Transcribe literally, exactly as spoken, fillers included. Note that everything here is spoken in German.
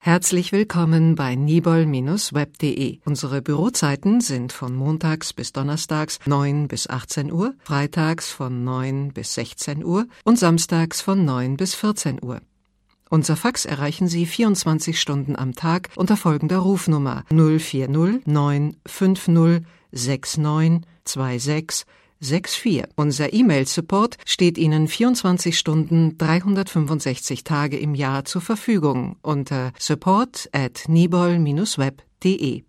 Herzlich willkommen bei nibol Bindestrich web punkt de. Unsere Bürozeiten sind von montags bis donnerstags neun bis achtzehn Uhr, freitags von neun bis sechzehn Uhr und samstags von neun bis vierzehn Uhr. Unser Fax erreichen Sie vierundzwanzig Stunden am Tag unter folgender Rufnummer null vier null neun fünf null sechs neun zwei sechs sechs vier. Unser E-Mail-Support steht Ihnen vierundzwanzig Stunden, dreihundertfünfundsechzig Tage im Jahr zur Verfügung unter support at nibol Bindestrich web punkt de.